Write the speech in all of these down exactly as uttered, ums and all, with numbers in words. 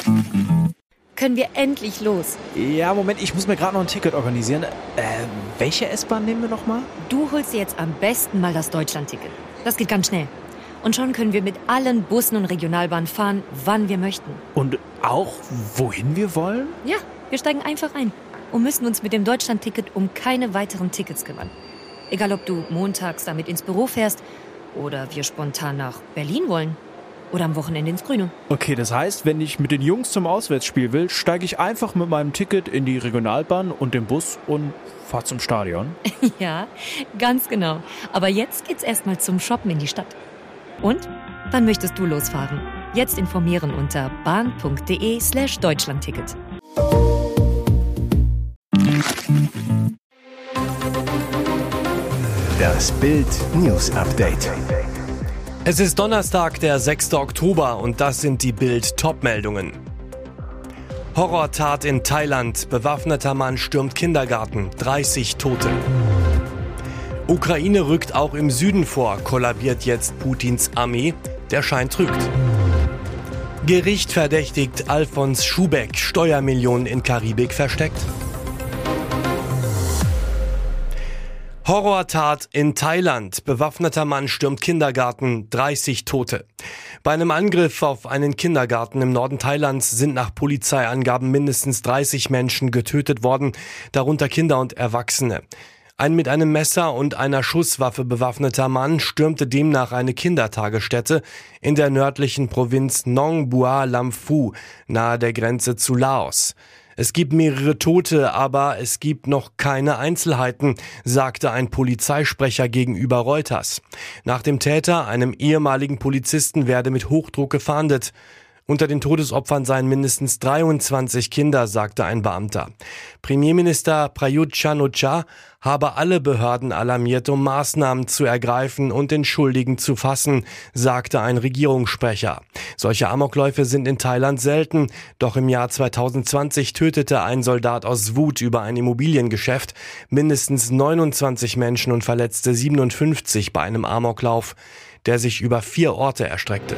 Können wir endlich los? Ja, Moment, ich muss mir gerade noch ein Ticket organisieren. Äh, welche S-Bahn nehmen wir nochmal? Du holst dir jetzt am besten mal das Deutschland-Ticket. Das geht ganz schnell. Und schon können wir mit allen Bussen und Regionalbahnen fahren, wann wir möchten. Und auch, wohin wir wollen? Ja, wir steigen einfach ein und müssen uns mit dem Deutschland-Ticket um keine weiteren Tickets kümmern. Egal, ob du montags damit ins Büro fährst oder wir spontan nach Berlin wollen. Oder am Wochenende ins Grüne. Okay, das heißt, wenn ich mit den Jungs zum Auswärtsspiel will, steige ich einfach mit meinem Ticket in die Regionalbahn und den Bus und fahre zum Stadion. Ja, ganz genau. Aber jetzt geht's erstmal zum Shoppen in die Stadt. Und? Wann möchtest du losfahren? Jetzt informieren unter bahn.de slash Deutschlandticket. Das Bild News Update. Es ist Donnerstag, der sechster Oktober und das sind die Bild-Top-Meldungen. Horrortat in Thailand. Bewaffneter Mann stürmt Kindergarten. dreißig Tote. Ukraine rückt auch im Süden vor. Kollabiert jetzt Putins Armee. Der Schein trügt. Gericht verdächtigt Alfons Schubeck. Steuermillionen in Karibik versteckt. Horrortat in Thailand. Bewaffneter Mann stürmt Kindergarten, dreißig Tote. Bei einem Angriff auf einen Kindergarten im Norden Thailands sind nach Polizeiangaben mindestens dreißig Menschen getötet worden, darunter Kinder und Erwachsene. Ein mit einem Messer und einer Schusswaffe bewaffneter Mann stürmte demnach eine Kindertagesstätte in der nördlichen Provinz Nong Bua Lamphu, nahe der Grenze zu Laos. Es gibt mehrere Tote, aber es gibt noch keine Einzelheiten, sagte ein Polizeisprecher gegenüber Reuters. Nach dem Täter, einem ehemaligen Polizisten, werde mit Hochdruck gefahndet. Unter den Todesopfern seien mindestens dreiundzwanzig Kinder, sagte ein Beamter. Premierminister Prayut Chan-o-cha habe alle Behörden alarmiert, um Maßnahmen zu ergreifen und den Schuldigen zu fassen, sagte ein Regierungssprecher. Solche Amokläufe sind in Thailand selten, doch im Jahr zweitausendzwanzig tötete ein Soldat aus Wut über ein Immobiliengeschäft mindestens neunundzwanzig Menschen und verletzte siebenundfünfzig bei einem Amoklauf, der sich über vier Orte erstreckte.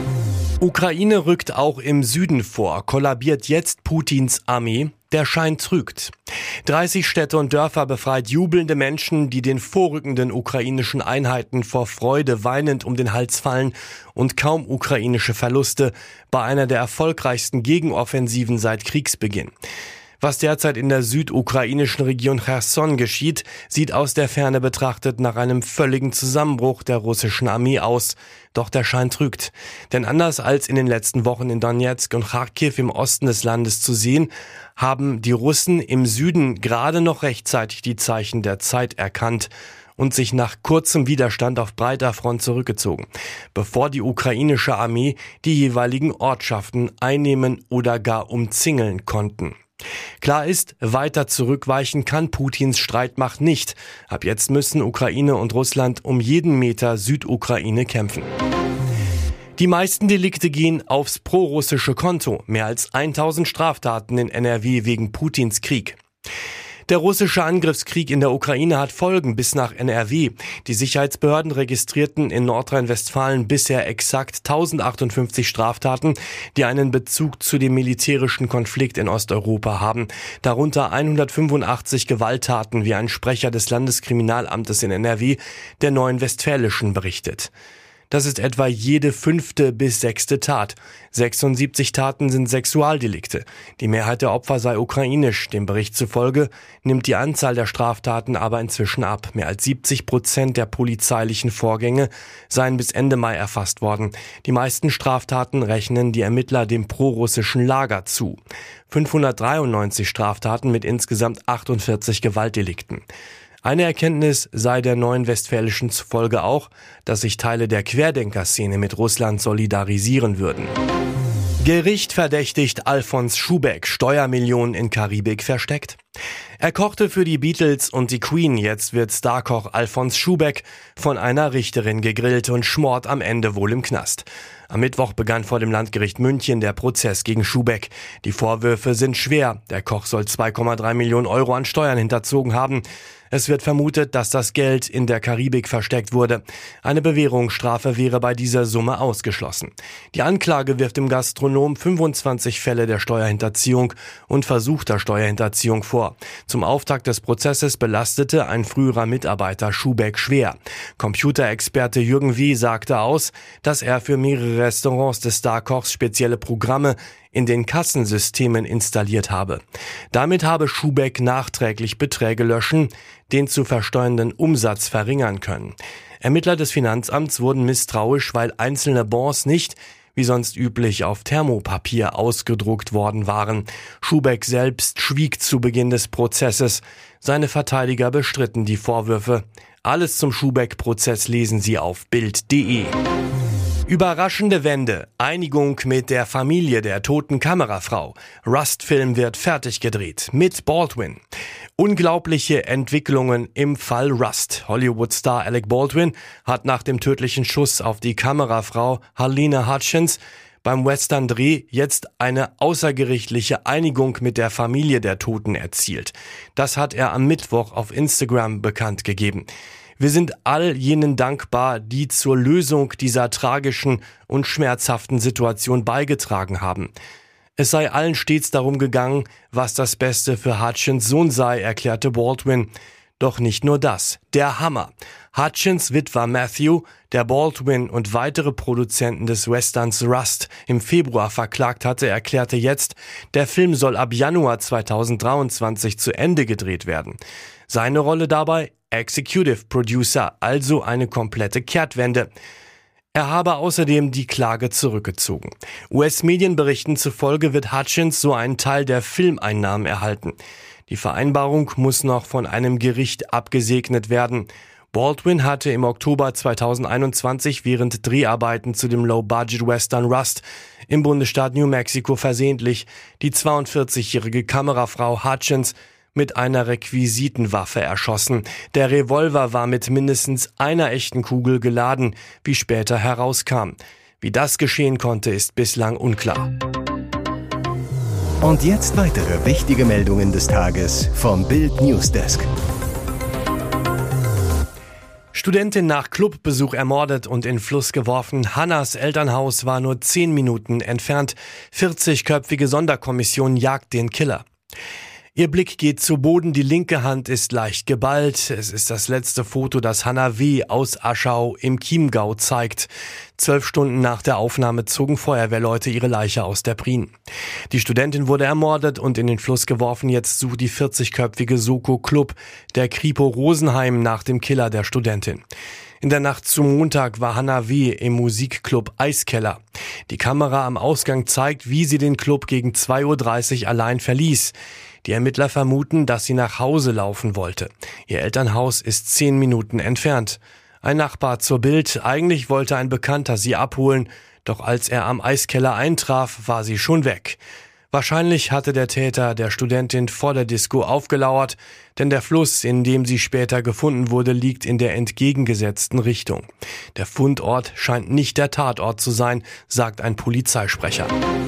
Ukraine rückt auch im Süden vor. Kollabiert jetzt Putins Armee? Der Schein trügt. dreißig Städte und Dörfer befreit jubelnde Menschen, die den vorrückenden ukrainischen Einheiten vor Freude weinend um den Hals fallen und kaum ukrainische Verluste bei einer der erfolgreichsten Gegenoffensiven seit Kriegsbeginn. Was derzeit in der südukrainischen Region Cherson geschieht, sieht aus der Ferne betrachtet nach einem völligen Zusammenbruch der russischen Armee aus. Doch der Schein trügt. Denn anders als in den letzten Wochen in Donetsk und Charkiw im Osten des Landes zu sehen, haben die Russen im Süden gerade noch rechtzeitig die Zeichen der Zeit erkannt und sich nach kurzem Widerstand auf breiter Front zurückgezogen, bevor die ukrainische Armee die jeweiligen Ortschaften einnehmen oder gar umzingeln konnten. Klar ist, weiter zurückweichen kann Putins Streitmacht nicht. Ab jetzt müssen Ukraine und Russland um jeden Meter Südukraine kämpfen. Die meisten Delikte gehen aufs prorussische Konto. Mehr als tausend Straftaten in N R W wegen Putins Krieg. Der russische Angriffskrieg in der Ukraine hat Folgen bis nach N R W. Die Sicherheitsbehörden registrierten in Nordrhein-Westfalen bisher exakt tausendachtundfünfzig Straftaten, die einen Bezug zu dem militärischen Konflikt in Osteuropa haben. Darunter hundertfünfundachtzig Gewalttaten, wie ein Sprecher des Landeskriminalamtes in N R W der Neuen Westfälischen berichtet. Das ist etwa jede fünfte bis sechste Tat. sechsundsiebzig Taten sind Sexualdelikte. Die Mehrheit der Opfer sei ukrainisch. Dem Bericht zufolge nimmt die Anzahl der Straftaten aber inzwischen ab. Mehr als siebzig Prozent der polizeilichen Vorgänge seien bis Ende Mai erfasst worden. Die meisten Straftaten rechnen die Ermittler dem prorussischen Lager zu. fünfhundertdreiundneunzig Straftaten mit insgesamt achtundvierzig Gewaltdelikten. Eine Erkenntnis sei der Neuen Westfälischen zufolge auch, dass sich Teile der Querdenker-Szene mit Russland solidarisieren würden. Gericht verdächtigt Alfons Schubeck, Steuermillionen in Karibik versteckt. Er kochte für die Beatles und die Queen, jetzt wird Starkoch Alfons Schubeck von einer Richterin gegrillt und schmort am Ende wohl im Knast. Am Mittwoch begann vor dem Landgericht München der Prozess gegen Schubeck. Die Vorwürfe sind schwer. Der Koch soll zwei Komma drei Millionen Euro an Steuern hinterzogen haben. Es wird vermutet, dass das Geld in der Karibik versteckt wurde. Eine Bewährungsstrafe wäre bei dieser Summe ausgeschlossen. Die Anklage wirft dem Gastronom fünfundzwanzig Fälle der Steuerhinterziehung und versuchter Steuerhinterziehung vor. Zum Auftakt des Prozesses belastete ein früherer Mitarbeiter Schubeck schwer. Computerexperte Jürgen W. sagte aus, dass er für mehrere Restaurants des Starkochs spezielle Programme in den Kassensystemen installiert habe. Damit habe Schubeck nachträglich Beträge löschen, den zu versteuernden Umsatz verringern können. Ermittler des Finanzamts wurden misstrauisch, weil einzelne Bons nicht, wie sonst üblich, auf Thermopapier ausgedruckt worden waren. Schubeck selbst schwieg zu Beginn des Prozesses. Seine Verteidiger bestritten die Vorwürfe. Alles zum Schubeck-Prozess lesen Sie auf bild punkt de. Überraschende Wende. Einigung mit der Familie der toten Kamerafrau. Rust-Film wird fertig gedreht. Mit Baldwin. Unglaubliche Entwicklungen im Fall Rust. Hollywood-Star Alec Baldwin hat nach dem tödlichen Schuss auf die Kamerafrau Halyna Hutchins beim Western-Dreh jetzt eine außergerichtliche Einigung mit der Familie der Toten erzielt. Das hat er am Mittwoch auf Instagram bekannt gegeben. Wir sind all jenen dankbar, die zur Lösung dieser tragischen und schmerzhaften Situation beigetragen haben. Es sei allen stets darum gegangen, was das Beste für Hutchins Sohn sei, erklärte Baldwin. Doch nicht nur das. Der Hammer. Hutchins Witwer Matthew, der Baldwin und weitere Produzenten des Westerns Rust im Februar verklagt hatte, erklärte jetzt, der Film soll ab Januar zweitausenddreiundzwanzig zu Ende gedreht werden. Seine Rolle dabei? Executive Producer, also eine komplette Kehrtwende. Er habe außerdem die Klage zurückgezogen. U S-Medienberichten zufolge wird Hutchins so einen Teil der Filmeinnahmen erhalten. Die Vereinbarung muss noch von einem Gericht abgesegnet werden. Baldwin hatte im Oktober zweitausendeinundzwanzig während Dreharbeiten zu dem Low-Budget-Western Rust im Bundesstaat New Mexico versehentlich die zweiundvierzigjährige Kamerafrau Hutchins mit einer Requisitenwaffe erschossen. Der Revolver war mit mindestens einer echten Kugel geladen, wie später herauskam. Wie das geschehen konnte, ist bislang unklar. Und jetzt weitere wichtige Meldungen des Tages vom Bild Newsdesk. Studentin nach Clubbesuch ermordet und in Fluss geworfen. Hannas Elternhaus war nur zehn Minuten entfernt. vierzigköpfige Sonderkommission jagt den Killer. Ihr Blick geht zu Boden, die linke Hand ist leicht geballt. Es ist das letzte Foto, das Hanna W. aus Aschau im Chiemgau zeigt. Zwölf Stunden nach der Aufnahme zogen Feuerwehrleute ihre Leiche aus der Prien. Die Studentin wurde ermordet und in den Fluss geworfen. Jetzt sucht die vierzigköpfige Soko Club der Kripo Rosenheim nach dem Killer der Studentin. In der Nacht zum Montag war Hanna W. im Musikclub Eiskeller. Die Kamera am Ausgang zeigt, wie sie den Club gegen zwei Uhr dreißig allein verließ. Die Ermittler vermuten, dass sie nach Hause laufen wollte. Ihr Elternhaus ist zehn Minuten entfernt. Ein Nachbar zur Bild, eigentlich wollte ein Bekannter sie abholen, doch als er am Eiskeller eintraf, war sie schon weg. Wahrscheinlich hatte der Täter der Studentin vor der Disco aufgelauert, denn der Fluss, in dem sie später gefunden wurde, liegt in der entgegengesetzten Richtung. Der Fundort scheint nicht der Tatort zu sein, sagt ein Polizeisprecher.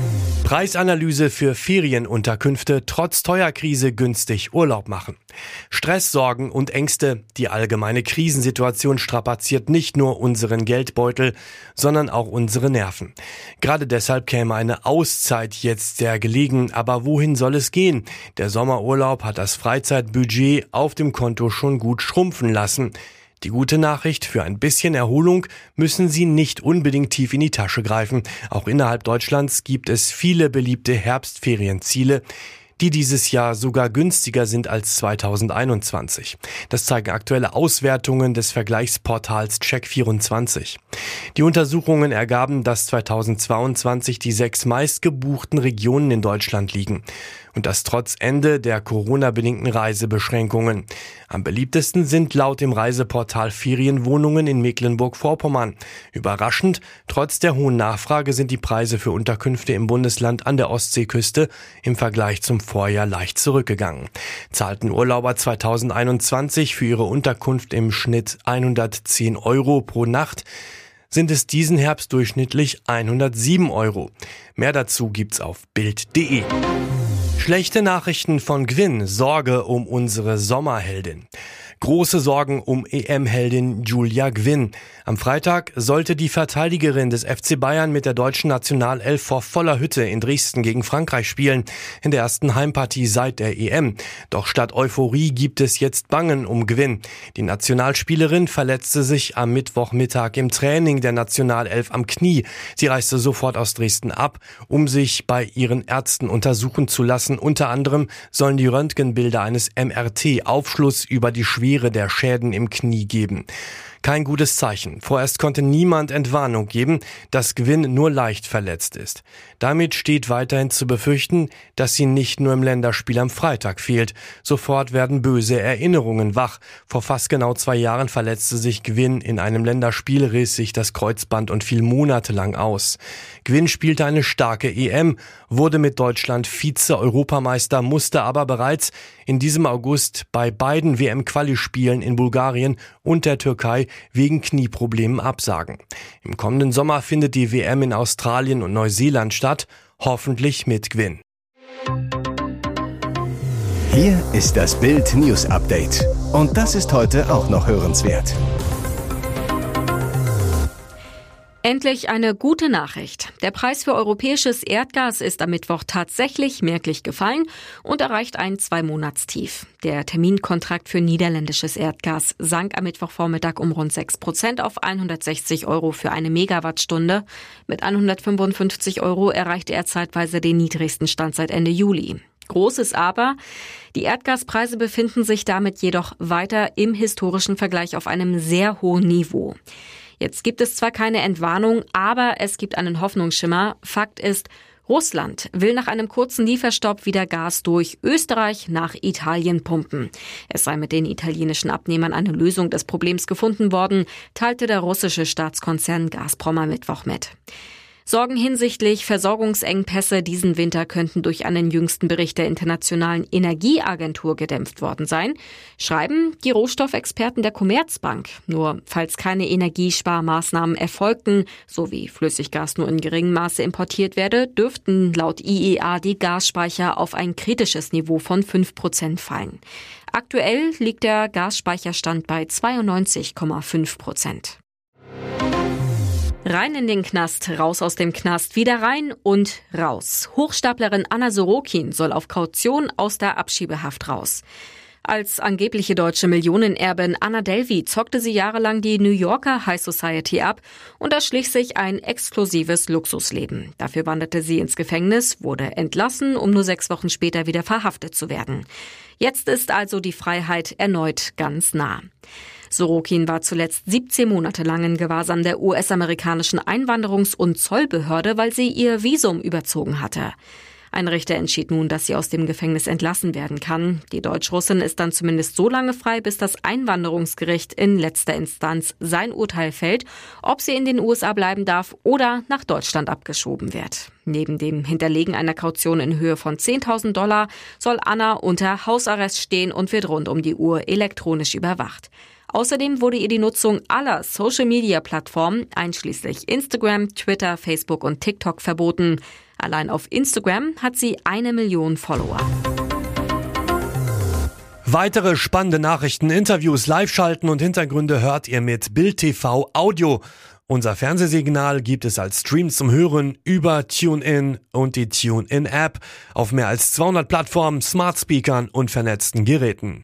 Preisanalyse für Ferienunterkünfte, trotz Teuerkrise günstig Urlaub machen. Stress, Sorgen und Ängste. Die allgemeine Krisensituation strapaziert nicht nur unseren Geldbeutel, sondern auch unsere Nerven. Gerade deshalb käme eine Auszeit jetzt sehr gelegen. Aber wohin soll es gehen? Der Sommerurlaub hat das Freizeitbudget auf dem Konto schon gut schrumpfen lassen. Die gute Nachricht, für ein bisschen Erholung müssen Sie nicht unbedingt tief in die Tasche greifen. Auch innerhalb Deutschlands gibt es viele beliebte Herbstferienziele, die dieses Jahr sogar günstiger sind als zweitausendeinundzwanzig. Das zeigen aktuelle Auswertungen des Vergleichsportals Check vierundzwanzig. Die Untersuchungen ergaben, dass zweitausendzweiundzwanzig die sechs meistgebuchten Regionen in Deutschland liegen. Und das trotz Ende der Corona-bedingten Reisebeschränkungen. Am beliebtesten sind laut dem Reiseportal Ferienwohnungen in Mecklenburg-Vorpommern. Überraschend, trotz der hohen Nachfrage sind die Preise für Unterkünfte im Bundesland an der Ostseeküste im Vergleich zum Vorjahr leicht zurückgegangen. Zahlten Urlauber zweitausendeinundzwanzig für ihre Unterkunft im Schnitt hundertzehn Euro pro Nacht, sind es diesen Herbst durchschnittlich hundertsieben Euro. Mehr dazu gibt's auf bild punkt de. Schlechte Nachrichten von Gwin, Sorge um unsere Sommerheldin. Große Sorgen um E M-Heldin Julia Gwin. Am Freitag sollte die Verteidigerin des F C Bayern mit der deutschen Nationalelf vor voller Hütte in Dresden gegen Frankreich spielen, in der ersten Heimpartie seit der E M. Doch statt Euphorie gibt es jetzt Bangen um Gwin. Die Nationalspielerin verletzte sich am Mittwochmittag im Training der Nationalelf am Knie. Sie reiste sofort aus Dresden ab, um sich bei ihren Ärzten untersuchen zu lassen. Unter anderem sollen die Röntgenbilder eines M R T Aufschluss über die Schwere der Schäden im Knie geben. Kein gutes Zeichen. Vorerst konnte niemand Entwarnung geben, dass Gwin nur leicht verletzt ist. Damit steht weiterhin zu befürchten, dass sie nicht nur im Länderspiel am Freitag fehlt. Sofort werden böse Erinnerungen wach. Vor fast genau zwei Jahren verletzte sich Gwin in einem Länderspiel, riss sich das Kreuzband und fiel monatelang aus. Gwin spielte eine starke E M, wurde mit Deutschland Vize-Europameister, musste aber bereits in diesem August bei beiden W M-Quali-Spielen in Bulgarien und der Türkei wegen Knieproblemen absagen. Im kommenden Sommer findet die W M in Australien und Neuseeland statt, hoffentlich mit Gwin. Hier ist das Bild News Update. Und das ist heute auch noch hörenswert. Endlich eine gute Nachricht. Der Preis für europäisches Erdgas ist am Mittwoch tatsächlich merklich gefallen und erreicht ein Zwei-Monats-Tief. Der Terminkontrakt für niederländisches Erdgas sank am Mittwochvormittag um rund sechs Prozent auf hundertsechzig Euro für eine Megawattstunde. Mit hundertfünfundfünfzig Euro erreichte er zeitweise den niedrigsten Stand seit Ende Juli. Großes Aber, die Erdgaspreise befinden sich damit jedoch weiter im historischen Vergleich auf einem sehr hohen Niveau. Jetzt gibt es zwar keine Entwarnung, aber es gibt einen Hoffnungsschimmer. Fakt ist, Russland will nach einem kurzen Lieferstopp wieder Gas durch Österreich nach Italien pumpen. Es sei mit den italienischen Abnehmern eine Lösung des Problems gefunden worden, teilte der russische Staatskonzern Gazprom am Mittwoch mit. Sorgen hinsichtlich Versorgungsengpässe diesen Winter könnten durch einen jüngsten Bericht der Internationalen Energieagentur gedämpft worden sein, schreiben die Rohstoffexperten der Commerzbank. Nur falls keine Energiesparmaßnahmen erfolgten, so wie Flüssiggas nur in geringem Maße importiert werde, dürften laut I E A die Gasspeicher auf ein kritisches Niveau von fünf Prozent fallen. Aktuell liegt der Gasspeicherstand bei zweiundneunzig Komma fünf Prozent. Rein in den Knast, raus aus dem Knast, wieder rein und raus. Hochstaplerin Anna Sorokin soll auf Kaution aus der Abschiebehaft raus. Als angebliche deutsche Millionenerbin Anna Delvey zockte sie jahrelang die New Yorker High Society ab und erschlich sich ein exklusives Luxusleben. Dafür wanderte sie ins Gefängnis, wurde entlassen, um nur sechs Wochen später wieder verhaftet zu werden. Jetzt ist also die Freiheit erneut ganz nah. Sorokin war zuletzt siebzehn Monate lang in Gewahrsam der U S-amerikanischen Einwanderungs- und Zollbehörde, weil sie ihr Visum überzogen hatte. Ein Richter entschied nun, dass sie aus dem Gefängnis entlassen werden kann. Die Deutsch-Russin ist dann zumindest so lange frei, bis das Einwanderungsgericht in letzter Instanz sein Urteil fällt, ob sie in den U S A bleiben darf oder nach Deutschland abgeschoben wird. Neben dem Hinterlegen einer Kaution in Höhe von zehntausend Dollar soll Anna unter Hausarrest stehen und wird rund um die Uhr elektronisch überwacht. Außerdem wurde ihr die Nutzung aller Social-Media-Plattformen, einschließlich Instagram, Twitter, Facebook und TikTok, verboten. Allein auf Instagram hat sie eine Million Follower. Weitere spannende Nachrichten, Interviews, Live-Schalten und Hintergründe hört ihr mit Bild T V Audio. Unser Fernsehsignal gibt es als Stream zum Hören über TuneIn und die TuneIn-App auf mehr als zweihundert Plattformen, Smart-Speakern und vernetzten Geräten.